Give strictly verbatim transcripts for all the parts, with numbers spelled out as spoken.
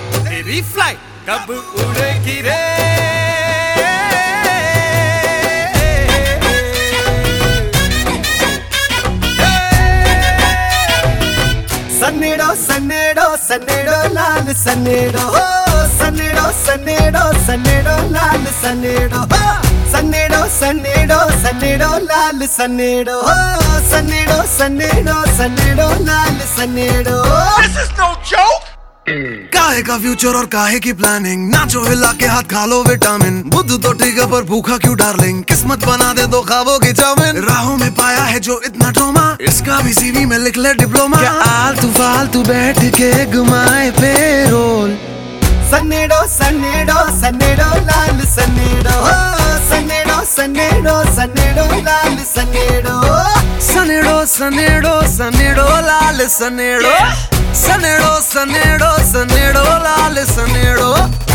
तेरी फ्लाइट कब उड़ेगी रे? सन्नेड़ो सन्नेड़ो सन्नेड़ो लाल सन्नेड़ो सन्नेड़ो सन्नेड़ो सन्नेड़ो लाल सन्नेड़ो सन्नेड़ो सन्नेड़ो सन्नेड़ो लाल सन्नेड़ो सन्नेड़ो सन्नेड़ो सन्नेड़ो लाल सन्नेड़ो। This is no joke. काहे का फ्यूचर और काहे की प्लानिंग, नाचो हिला के हाथ खा लो विटामिन। बुद्ध तो ठीक है पर भूखा क्यों डार्लिंग, किस्मत बना दे दो ख्वाबों की चाउमीन। राहों में पाया है जो इतना ट्रॉमा, इसका भी सीवी में लिख ले डिप्लोमा। क्या आलतू फालतू बैठ के घुमाए पेरोल। सन्नेड़ो सन्नेड़ो सन्नेड़ो लाल सन्नेड़ो सन्नेड़ो सन्नेड़ो सन्नेड़ो लाल सन्नेड़ो सनेड़ो सनेड़ो सनेड़ो लाल सनेड़ो सनेड़ो सनेड़ो सनेड़ो लाल सनेड़ो।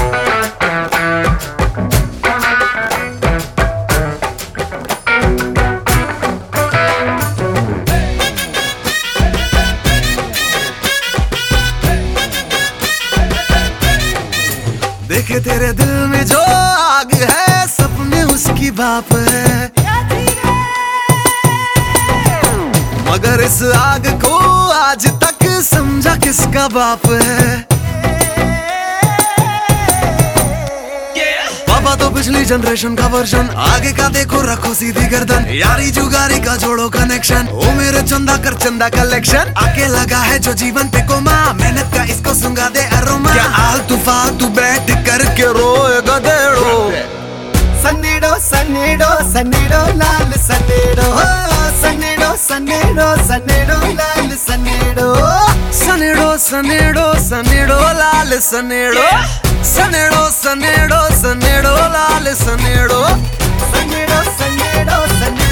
देखे तेरे दिल में जो आग है, सपने उसकी बाप है, मगर इस आग को आज तक समझा किसका बाप है। पापा तो पिछली जनरेशन का वर्जन, आगे का देखो रखो सीधी गर्दन। यारी जुगारी का जोड़ो कनेक्शन, ओ मेरे चंदा कर चंदा कलेक्शन। आके लगा है जो जीवन पे कोमा, मेहनत का इसको सुंगा दे अरोमा। क्या आलतू फालतू बैठ करके रोए गधेड़ो। सन्नेड़ो सन्नेड़ो सन्नेड़ो लाल सन्नेड़ो सन्नेड़ो सन्नेड़ो सन्नेड़ो लाल सन्नेड़ो सनेड़ो सनेड़ो सनेड़ो लाल सनेड़ो सनेड़ो सनेड़ो सनेड़ो लाल सनेड़ो सन्नेड़ो सन्नेड़ो सन्नेड़ो